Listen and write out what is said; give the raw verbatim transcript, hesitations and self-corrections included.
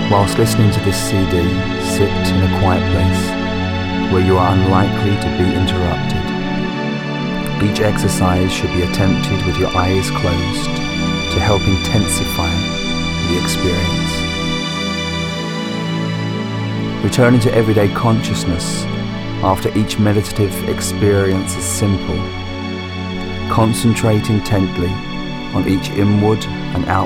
Whilst listening to this C D, sit in a quiet place where you are unlikely to be interrupted. Each exercise should be attempted with your eyes closed to help intensify the experience. Returning to everyday consciousness after each meditative experience is simple. Concentrate intently on each inward and outward